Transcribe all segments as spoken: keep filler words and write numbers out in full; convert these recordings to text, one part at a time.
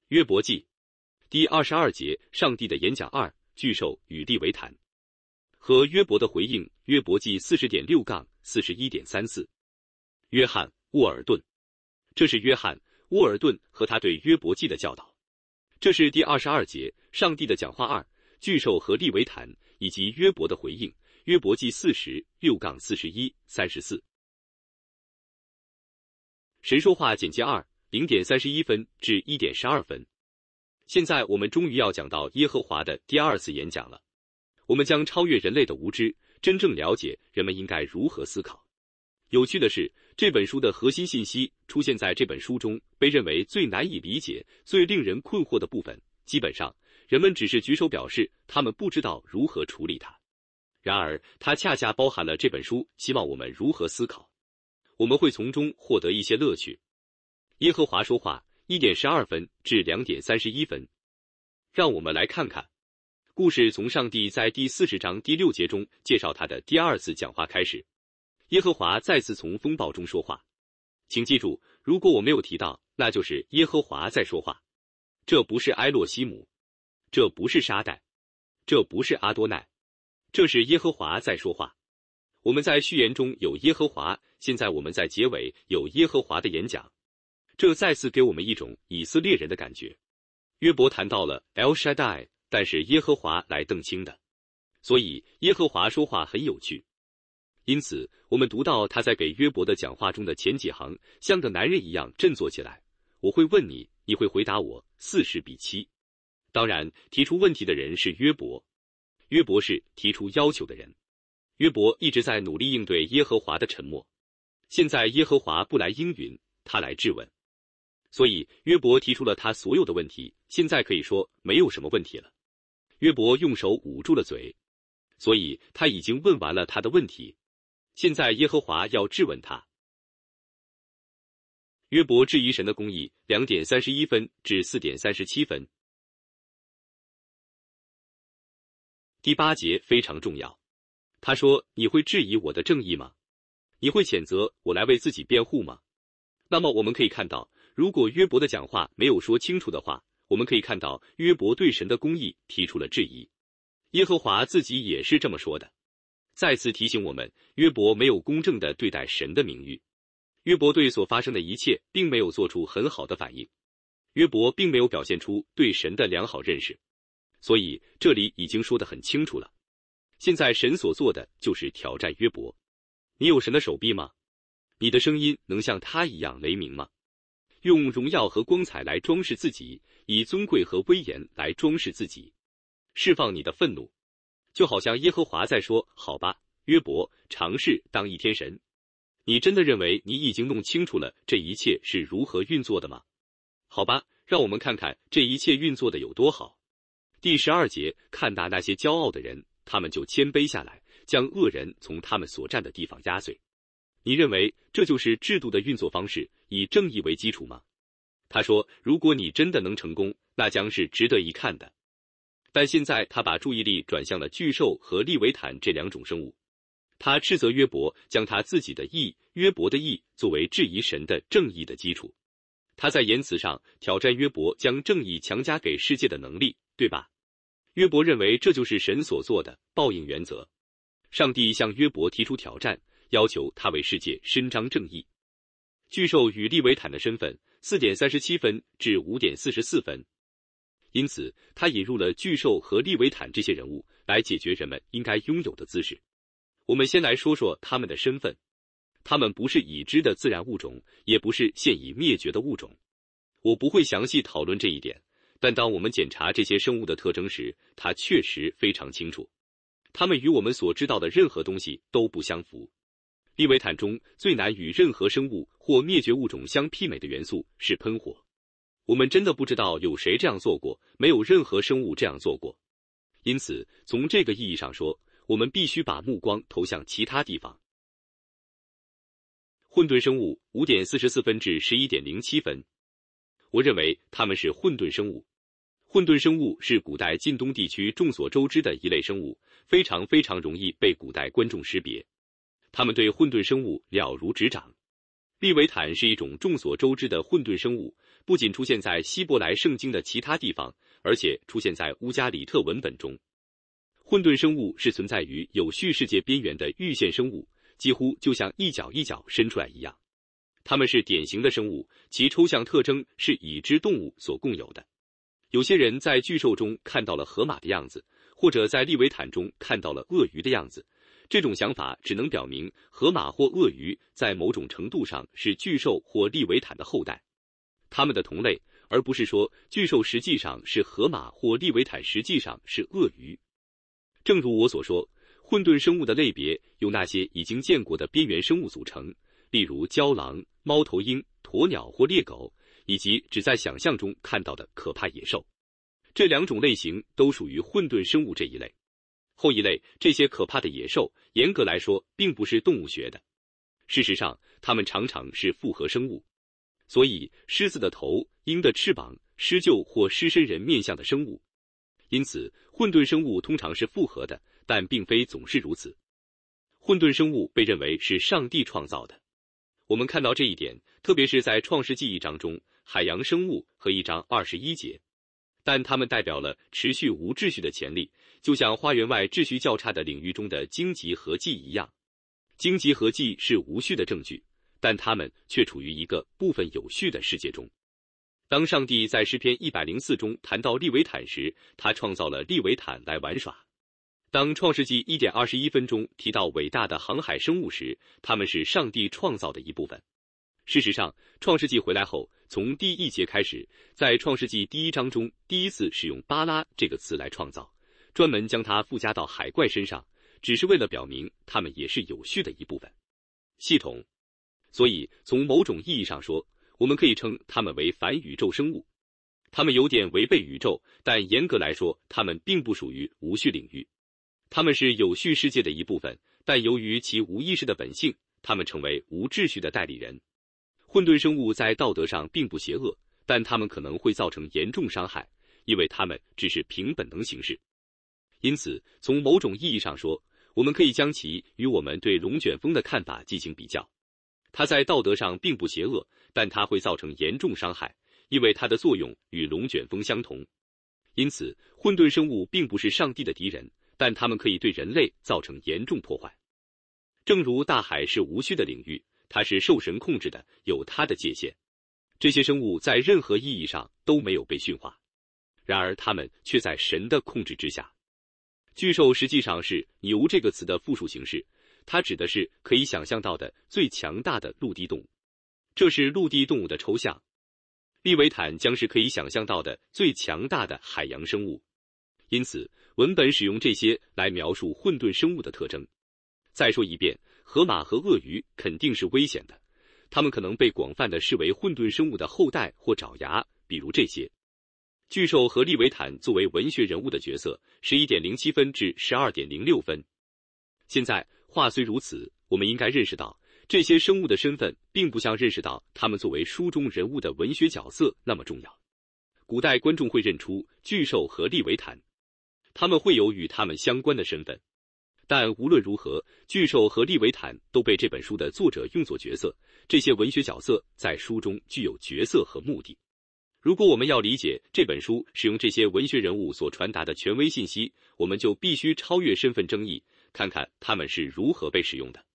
约伯记第二十二节，上帝的演讲二，巨兽与利维坦和约伯的回应。约伯记四十点六杠四十一点三四。约翰沃尔顿，这是约翰沃尔顿和他对约伯记的教导。这是第二十二节，上帝的讲话二，巨兽和利维坦以及约伯的回应。约伯记四十六杠四十一三十四。神说话简介二，零点三十一分至一点十二分。现在我们终于要讲到耶和华的第二次演讲了。我们将超越人类的无知，真正了解人们应该如何思考。有趣的是，这本书的核心信息出现在这本书中被认为最难以理解、最令人困惑的部分。基本上，人们只是举手表示他们不知道如何处理它。然而，它恰恰包含了这本书希望我们如何思考。我们会从中获得一些乐趣。耶和华说话，一点十二分至两点三十一分。让我们来看看，故事从上帝在第四十章第六节中介绍他的第二次讲话开始。耶和华再次从风暴中说话。请记住，如果我没有提到，那就是耶和华在说话。这不是埃洛西姆，这不是沙代，这不是阿多奈，这是耶和华在说话。我们在序言中有耶和华，现在我们在结尾有耶和华的演讲。这再次给我们一种以色列人的感觉。约伯谈到了 El Shaddai， 但是耶和华来澄清的，所以耶和华说话很有趣。因此，我们读到他在给约伯的讲话中的前几行，像个男人一样振作起来。我会问你，你会回答我，四十比七。当然，提出问题的人是约伯，约伯是提出要求的人。约伯一直在努力应对耶和华的沉默。现在耶和华不来应允，他来质问。所以约伯提出了他所有的问题，现在可以说没有什么问题了。约伯用手捂住了嘴，所以他已经问完了他的问题。现在耶和华要质问他。约伯质疑神的公义，两点三十一分至四点三十七分。第八节非常重要。他说：你会质疑我的正义吗？你会谴责我来为自己辩护吗？那么我们可以看到，如果约伯的讲话没有说清楚的话，我们可以看到约伯对神的公义提出了质疑。耶和华自己也是这么说的。再次提醒我们，约伯没有公正地对待神的名誉。约伯对所发生的一切并没有做出很好的反应。约伯并没有表现出对神的良好认识。所以这里已经说得很清楚了。现在神所做的就是挑战约伯。你有神的手臂吗？你的声音能像他一样雷鸣吗？用荣耀和光彩来装饰自己，以尊贵和威严来装饰自己，释放你的愤怒，就好像耶和华在说：好吧，约伯，尝试当一天神。你真的认为你已经弄清楚了这一切是如何运作的吗？好吧，让我们看看这一切运作的有多好。第十二节，看打那些骄傲的人，他们就谦卑下来，将恶人从他们所站的地方压碎。你认为这就是制度的运作方式，以正义为基础吗？他说，如果你真的能成功，那将是值得一看的。但现在他把注意力转向了巨兽和利维坦这两种生物。他斥责约伯将他自己的义，约伯的义作为质疑神的正义的基础。他在言辞上挑战约伯将正义强加给世界的能力，对吧？约伯认为这就是神所做的报应原则。上帝向约伯提出挑战，要求他为世界伸张正义。巨兽与利维坦的身份 四点三十七分至五点四十四分。因此他引入了巨兽和利维坦这些人物来解决人们应该拥有的姿势。我们先来说说他们的身份。他们不是已知的自然物种，也不是现已灭绝的物种。我不会详细讨论这一点，但当我们检查这些生物的特征时，它确实非常清楚。它们与我们所知道的任何东西都不相符。利维坦中最难与任何生物或灭绝物种相媲美的元素是喷火。我们真的不知道有谁这样做过，没有任何生物这样做过。因此，从这个意义上说，我们必须把目光投向其他地方。混沌生物 五点四十四分至 十一点零七分。我认为它们是混沌生物。混沌生物是古代近东地区众所周知的一类生物，非常非常容易被古代观众识别。他们对混沌生物了如指掌。利维坦是一种众所周知的混沌生物， 不仅出现在希伯来圣经的其他地方，而且出现在乌加里特文本中。混沌生物是存在于有序世界边缘的预现生物，几乎就像一角一角伸出来一样。它们是典型的生物，其抽象特征是已知动物所共有的。有些人在巨兽中看到了河马的样子，或者在利维坦中看到了鳄鱼的样子。这种想法只能表明河马或鳄鱼在某种程度上是巨兽或利维坦的后代，它们的同类，而不是说巨兽实际上是河马或利维坦实际上是鳄鱼。正如我所说，混沌生物的类别由那些已经见过的边缘生物组成，例如郊狼、猫头鹰、鸵鸟或猎狗，以及只在想象中看到的可怕野兽。这两种类型都属于混沌生物这一类。后一类，这些可怕的野兽，严格来说并不是动物学的。事实上，它们常常是复合生物。所以，狮子的头、鹰的翅膀、狮鹫或狮身人面像的生物。因此，混沌生物通常是复合的，但并非总是如此。混沌生物被认为是上帝创造的。我们看到这一点，特别是在创世纪一章中，海洋生物和一章二十一节。但它们代表了持续无秩序的潜力，就像花园外秩序较差的领域中的荆棘和蓟一样。荆棘和蓟是无序的证据，但它们却处于一个部分有序的世界中。当上帝在诗篇一百零四中谈到利维坦时，他创造了利维坦来玩耍。当创世纪一点二十一分中提到伟大的航海生物时，他们是上帝创造的一部分。事实上，创世纪回来后，从第一节开始，在创世纪第一章中第一次使用巴拉这个词来创造，专门将它附加到海怪身上，只是为了表明它们也是有序的一部分。系统。所以，从某种意义上说，我们可以称它们为反宇宙生物。它们有点违背宇宙，但严格来说，它们并不属于无序领域。它们是有序世界的一部分，但由于其无意识的本性，它们成为无秩序的代理人。混沌生物在道德上并不邪恶，但它们可能会造成严重伤害，因为它们只是凭本能行事。因此，从某种意义上说，我们可以将其与我们对龙卷风的看法进行比较。它在道德上并不邪恶，但它会造成严重伤害，因为它的作用与龙卷风相同。因此，混沌生物并不是上帝的敌人，但它们可以对人类造成严重破坏。正如大海是无序的领域，它是受神控制的，有它的界限。这些生物在任何意义上都没有被驯化，然而它们却在神的控制之下。巨兽实际上是牛这个词的复数形式，它指的是可以想象到的最强大的陆地动物。这是陆地动物的抽象。利维坦将是可以想象到的最强大的海洋生物。因此，文本使用这些来描述混沌生物的特征。再说一遍，河马和鳄鱼肯定是危险的，它们可能被广泛地视为混沌生物的后代或爪牙，比如这些。巨兽和利维坦作为文学人物的角色， 十一点零七分至 十二点零六分。现在，话虽如此，我们应该认识到，这些生物的身份并不像认识到他们作为书中人物的文学角色那么重要。古代观众会认出巨兽和利维坦，他们会有与他们相关的身份。但无论如何，巨兽和利维坦都被这本书的作者用作角色，这些文学角色在书中具有角色和目的。如果我们要理解这本书使用这些文学人物所传达的权威信息，我们就必须超越身份争议，看看他们是如何被使用的。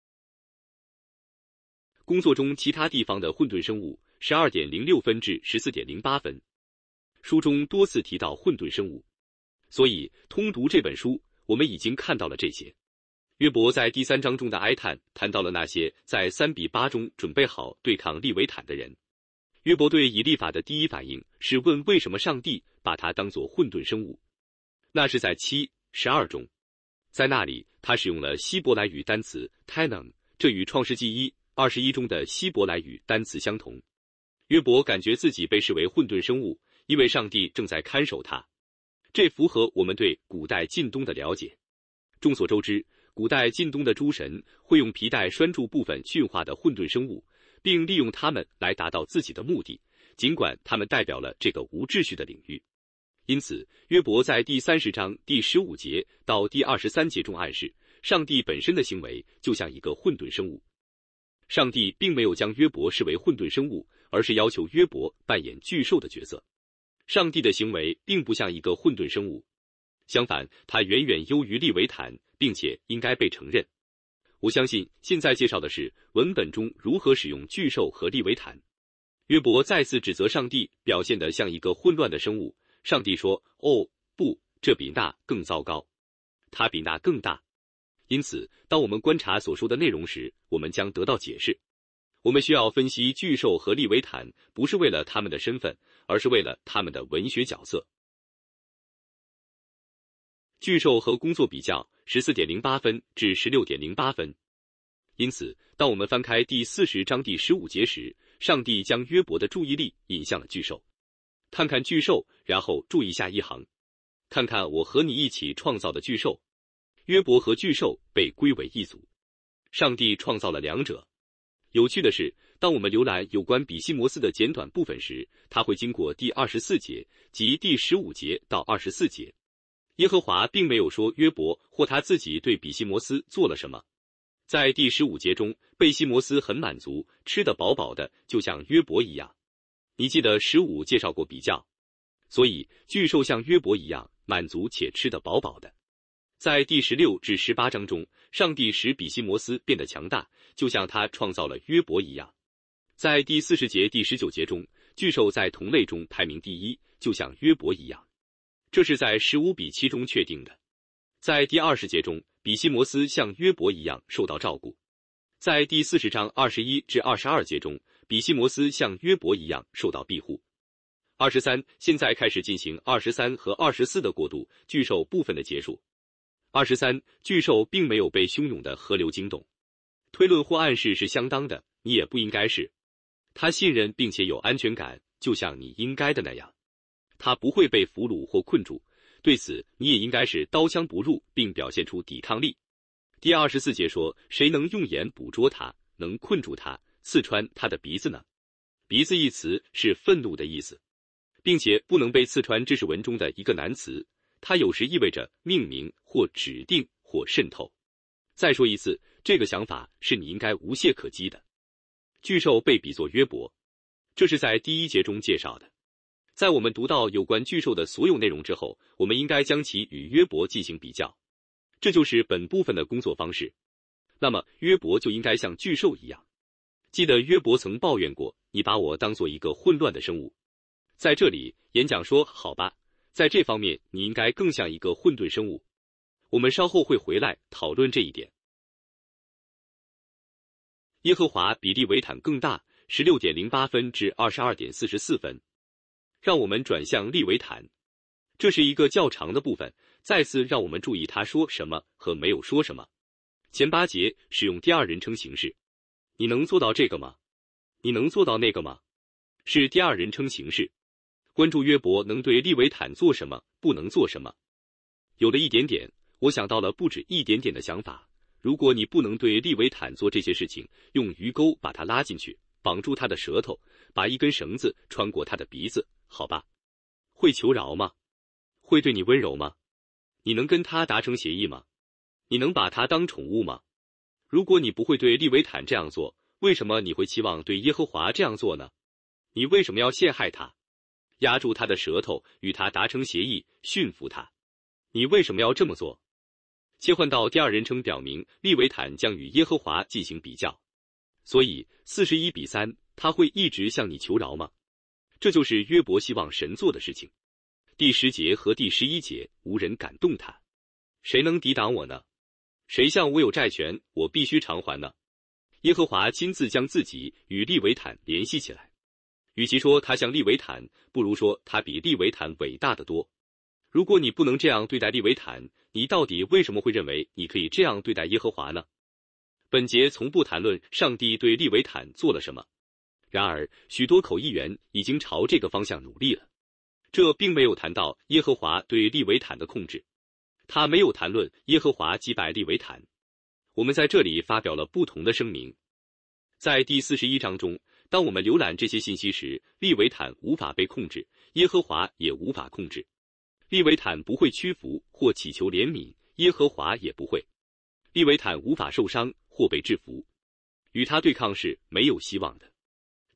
工作中其他地方的混沌生物 十二点零六分至 十四点零八分。书中多次提到混沌生物，所以通读这本书，我们已经看到了这些。约伯在第三章中的哀叹谈到了那些在三比八中准备好对抗利维坦的人。约伯对以利法的第一反应是问为什么上帝把他当作混沌生物。那是在七、十二中，在那里他使用了希伯来语单词 tanam， 这与创世纪一、二十一中的希伯来语单词相同。约伯感觉自己被视为混沌生物，因为上帝正在看守他。这符合我们对古代近东的了解。众所周知，古代近东的诸神会用皮带拴住部分驯化的混沌生物，并利用它们来达到自己的目的，尽管它们代表了这个无秩序的领域。因此，约伯在第三十章第十五节到第二十三节中暗示，上帝本身的行为就像一个混沌生物。上帝并没有将约伯视为混沌生物， 而是要求约伯扮演巨兽的角色。上帝的行为并不像一个混沌生物，相反，他远远优于利维坦，并且应该被承认。我相信现在介绍的是文本中如何使用巨兽和利维坦。约伯再次指责上帝表现得像一个混乱的生物。上帝说：“哦，不，这比那更糟糕，它比那更大。”因此，当我们观察所说的内容时，我们将得到解释。我们需要分析巨兽和利维坦，不是为了他们的身份，而是为了他们的文学角色。巨兽和工作比较 十四点零八 分至 十六点零八 分。因此，当我们翻开第四十章第十五节时，上帝将约伯的注意力引向了巨兽。看看巨兽，然后注意下一行，看看我和你一起创造的巨兽。约伯和巨兽被归为一组，上帝创造了两者。有趣的是，当我们浏览有关比西摩斯的简短部分时，它会经过第二十四节及第十五节到二十四节。耶和华并没有说约伯或他自己对比西摩斯做了什么。在第十五节中，贝西摩斯很满足，吃得饱饱的，就像约伯一样。你记得十五介绍过比较，所以巨兽像约伯一样满足且吃得饱饱的。在第十六至十八章中，上帝使比西摩斯变得强大，就像他创造了约伯一样。在第四十节第十九节中，巨兽在同类中排名第一，就像约伯一样。这是在十五比七中确定的。在第二十节中，比西摩斯像约伯一样受到照顾。在第四十章二十一至二十二节中，比西摩斯像约伯一样受到庇护。二十三，现在开始进行二十三和二十四的过渡，巨兽部分的结束。二十三，巨兽并没有被汹涌的河流惊动。推论或暗示是相当的，你也不应该是。他信任并且有安全感，就像你应该的那样。他不会被俘虏或困住，对此你也应该是刀枪不入，并表现出抵抗力。第二十四节说，谁能用眼捕捉他，能困住他，刺穿他的鼻子呢？鼻子一词是愤怒的意思，并且不能被刺穿，这是文中的一个难词，它有时意味着命名或指定或渗透。再说一次，这个想法是你应该无懈可击的。巨兽被比作约伯，这是在第一节中介绍的。在我们读到有关巨兽的所有内容之后，我们应该将其与约伯进行比较，这就是本部分的工作方式。那么约伯就应该像巨兽一样。记得约伯曾抱怨过，你把我当作一个混乱的生物。在这里演讲说，好吧，在这方面你应该更像一个混沌生物。我们稍后会回来讨论这一点。耶和华比利维坦更大 十六点零八 分至 二十二点四十四 分。让我们转向利维坦，这是一个较长的部分，再次让我们注意他说什么和没有说什么。前八节使用第二人称形式，你能做到这个吗？你能做到那个吗？是第二人称形式。关注约伯能对利维坦做什么，不能做什么。有了一点点，我想到了不止一点点的想法。如果你不能对利维坦做这些事情，用鱼钩把他拉进去，绑住他的舌头，把一根绳子穿过他的鼻子，好吧，会求饶吗？会对你温柔吗？你能跟他达成协议吗？你能把他当宠物吗？如果你不会对利维坦这样做，为什么你会期望对耶和华这样做呢？你为什么要陷害他，压住他的舌头，与他达成协议，驯服他？你为什么要这么做？切换到第二人称表明利维坦将与耶和华进行比较，所以四十一比三，他会一直向你求饶吗？这就是约伯希望神做的事情。第十节和第十一节无人感动他，谁能抵挡我呢？谁向我有债权，我必须偿还呢？耶和华亲自将自己与利维坦联系起来，与其说他像利维坦，不如说他比利维坦伟大得多。如果你不能这样对待利维坦，你到底为什么会认为你可以这样对待耶和华呢？本节从不谈论上帝对利维坦做了什么，然而许多口译员已经朝这个方向努力了。这并没有谈到耶和华对利维坦的控制，他没有谈论耶和华击败利维坦。我们在这里发表了不同的声明。在第四十一章中，当我们浏览这些信息时，利维坦无法被控制，耶和华也无法控制。利维坦不会屈服或祈求怜悯，耶和华也不会。利维坦无法受伤或被制服，与他对抗是没有希望的。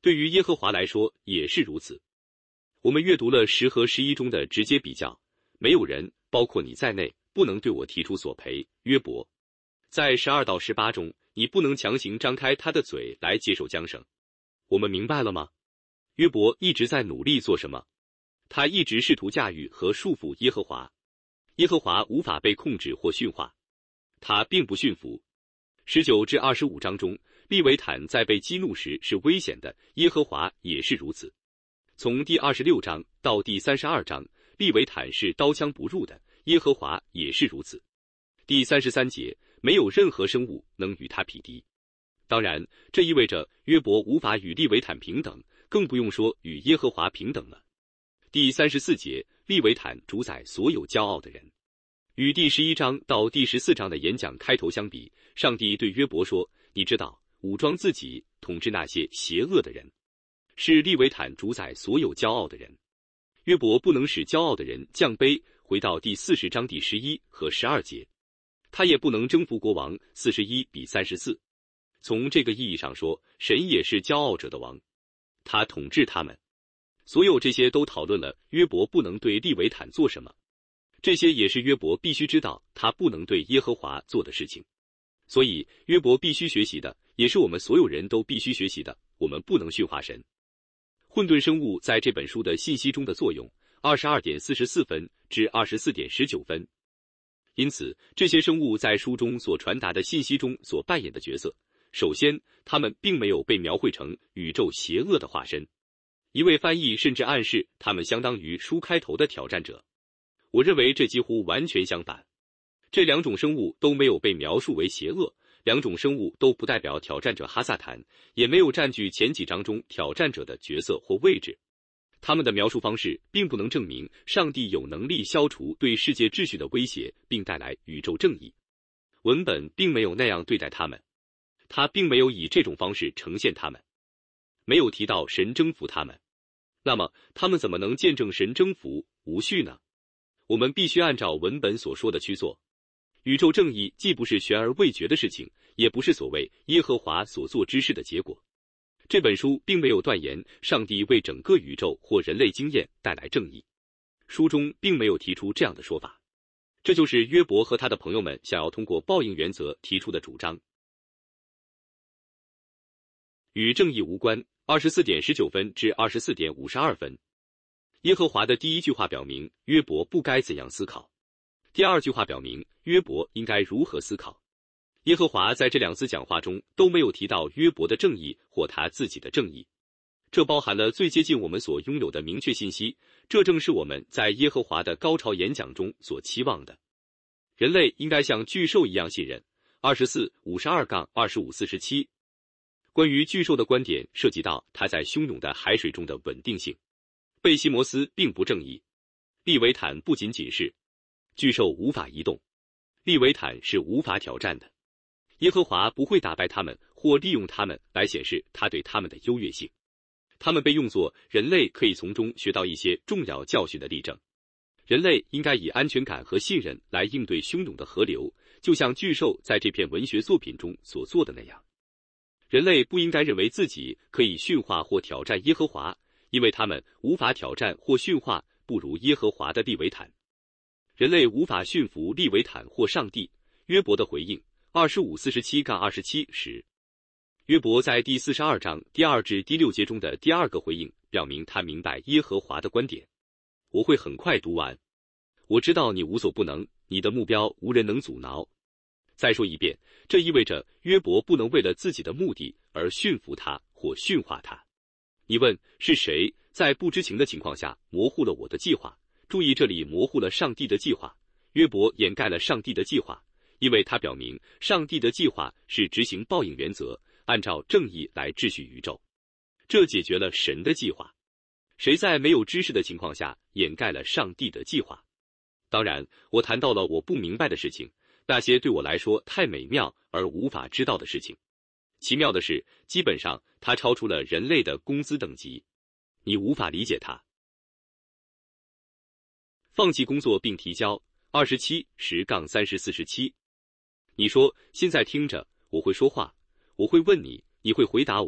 对于耶和华来说也是如此。我们阅读了十和十一中的直接比较，没有人，包括你在内，不能对我提出索赔。约伯在十二到十八中，你不能强行张开他的嘴来接受缰绳。我们明白了吗？约伯一直在努力做什么？他一直试图驾驭和束缚耶和华。耶和华无法被控制或驯化，他并不驯服。十九至二十五章中，利维坦在被激怒时是危险的，耶和华也是如此。从第二十六章到第三十二章，利维坦是刀枪不入的，耶和华也是如此。第三十三节，没有任何生物能与他匹敌。当然，这意味着约伯无法与利维坦平等，更不用说与耶和华平等了。第三十四节，利维坦主宰所有骄傲的人。与第十一章到第十四章的演讲开头相比，上帝对约伯说，你知道，武装自己，统治那些邪恶的人。是利维坦主宰所有骄傲的人。约伯不能使骄傲的人降卑，回到第四十章第十一和十二节。他也不能征服国王，四十一比三十四。从这个意义上说，神也是骄傲者的王，他统治他们。所有这些都讨论了约伯不能对利维坦做什么，这些也是约伯必须知道他不能对耶和华做的事情。所以约伯必须学习的，也是我们所有人都必须学习的，我们不能驯化神。混沌生物在这本书的信息中的作用，二十二点四十四分至二十四点十九分。因此，这些生物在书中所传达的信息中所扮演的角色，首先，他们并没有被描绘成宇宙邪恶的化身。一位翻译甚至暗示他们相当于书开头的挑战者。我认为这几乎完全相反。这两种生物都没有被描述为邪恶，两种生物都不代表挑战者哈萨坦，也没有占据前几章中挑战者的角色或位置。他们的描述方式并不能证明上帝有能力消除对世界秩序的威胁，并带来宇宙正义。文本并没有那样对待他们，他并没有以这种方式呈现他们，没有提到神征服他们。那么，他们怎么能见证神征服无序呢？我们必须按照文本所说的去做。宇宙正义既不是悬而未决的事情，也不是所谓耶和华所做之事的结果。这本书并没有断言上帝为整个宇宙或人类经验带来正义，书中并没有提出这样的说法。这就是约伯和他的朋友们想要通过报应原则提出的主张。与正义无关，二十四点十九分至二十四点五十二分。耶和华的第一句话表明约伯不该怎样思考，第二句话表明约伯应该如何思考。耶和华在这两次讲话中都没有提到约伯的正义或他自己的正义，这包含了最接近我们所拥有的明确信息，这正是我们在耶和华的高潮演讲中所期望的。人类应该像巨兽一样信任。二十四五十二杠二十五四十七。关于巨兽的观点涉及到它在汹涌的海水中的稳定性。贝西摩斯并不正义，利维坦不仅仅是。巨兽无法移动，利维坦是无法挑战的。耶和华不会打败他们或利用他们来显示他对他们的优越性。他们被用作人类可以从中学到一些重要教训的例证。人类应该以安全感和信任来应对汹涌的河流，就像巨兽在这篇文学作品中所做的那样。人类不应该认为自己可以驯化或挑战耶和华，因为他们无法挑战或驯化不如耶和华的利维坦。人类无法驯服利维坦或上帝。约伯的回应二十五四十七杠二十七时，约伯在第四十二章第二至第六节中的第二个回应表明他明白耶和华的观点。我会很快读完。我知道你无所不能，你的目标无人能阻挠。再说一遍，这意味着约伯不能为了自己的目的而驯服他或驯化他。你问是谁在不知情的情况下模糊了我的计划？注意，这里模糊了上帝的计划。约伯掩盖了上帝的计划，因为他表明上帝的计划是执行报应原则，按照正义来秩序宇宙。这解决了神的计划。谁在没有知识的情况下掩盖了上帝的计划？当然，我谈到了我不明白的事情，那些对我来说太美妙而无法知道的事情。奇妙的是，基本上它超出了人类的工资等级，你无法理解它。放弃工作并提交二十七十杠三十四十七。你说现在听着，我会说话，我会问你，你会回答我，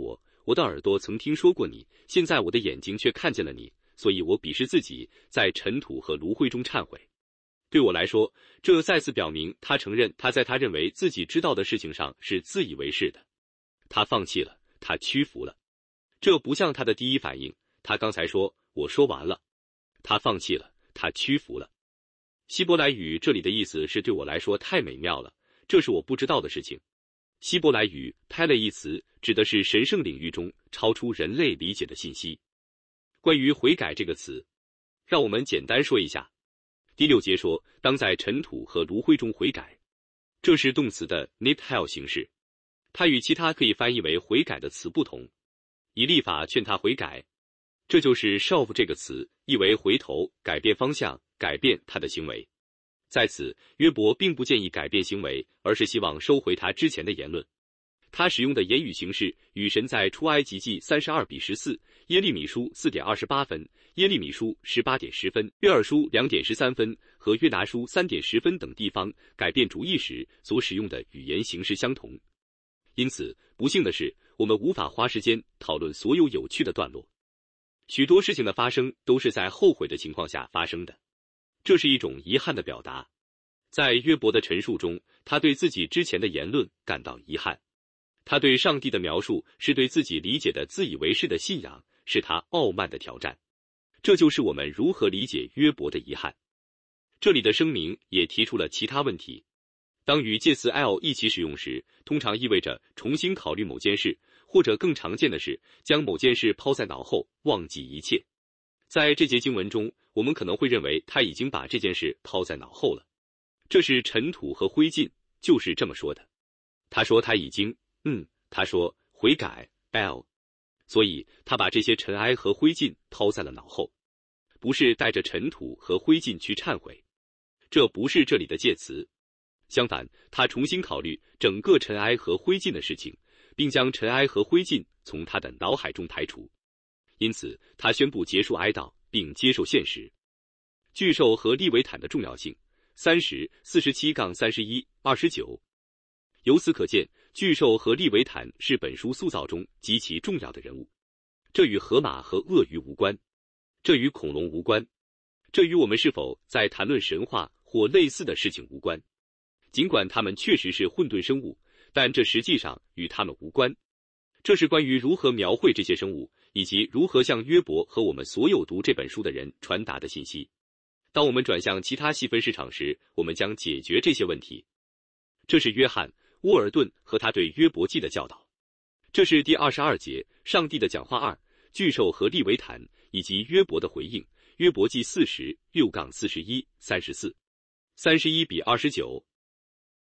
我的耳朵曾听说过你，现在我的眼睛却看见了你，所以我鄙视自己，在尘土和炉灰中忏悔。对我来说，这再次表明他承认他在他认为自己知道的事情上是自以为是的。他放弃了，他屈服了。这不像他的第一反应，他刚才说我说完了。他放弃了，他屈服了。希伯来语这里的意思是对我来说太美妙了，这是我不知道的事情。希伯来语拍类一词指的是神圣领域中超出人类理解的信息。关于悔改这个词，让我们简单说一下。第六节说，当在尘土和炉灰中悔改，这是动词的 nithel 形式，它与其他可以翻译为悔改的词不同。以立法劝他悔改，这就是 shov 这个词，意为回头、改变方向、改变他的行为。在此，约伯并不建议改变行为，而是希望收回他之前的言论。他使用的言语形式与神在出埃及记三十二比十四、耶利米书四点二十八分、耶利米书十八点十分、约珥书两点十三分和约拿书三点十分等地方改变主意时所使用的语言形式相同。因此，不幸的是，我们无法花时间讨论所有有趣的段落。许多事情的发生都是在后悔的情况下发生的，这是一种遗憾的表达。在约伯的陈述中，他对自己之前的言论感到遗憾。他对上帝的描述是对自己理解的自以为是的信仰，是他傲慢的挑战。这就是我们如何理解约伯的遗憾。这里的声明也提出了其他问题。当与介词 l 一起使用时，通常意味着重新考虑某件事，或者更常见的是将某件事抛在脑后，忘记一切。在这节经文中，我们可能会认为他已经把这件事抛在脑后了。这是尘土和灰烬，就是这么说的。他说他已经，嗯，他说悔改 l， 所以他把这些尘埃和灰烬抛在了脑后，不是带着尘土和灰烬去忏悔。这不是这里的介词。相反，他重新考虑整个尘埃和灰烬的事情，并将尘埃和灰烬从他的脑海中排除。因此，他宣布结束哀悼，并接受现实。巨兽和利维坦的重要性，三十、四十七杠三十一、二十九。由此可见，巨兽和利维坦是本书塑造中极其重要的人物。这与河马和鳄鱼无关，这与恐龙无关，这与我们是否在谈论神话或类似的事情无关。尽管它们确实是混沌生物，但这实际上与它们无关。这是关于如何描绘这些生物，以及如何向约伯和我们所有读这本书的人传达的信息。当我们转向其他细分市场时，我们将解决这些问题。这是约翰·沃尔顿和他对约伯记的教导。这是第二十二节，上帝的讲话二，巨兽和利维坦，以及约伯的回应，约伯记四十六杠四十一、三十四、三十一比二十九。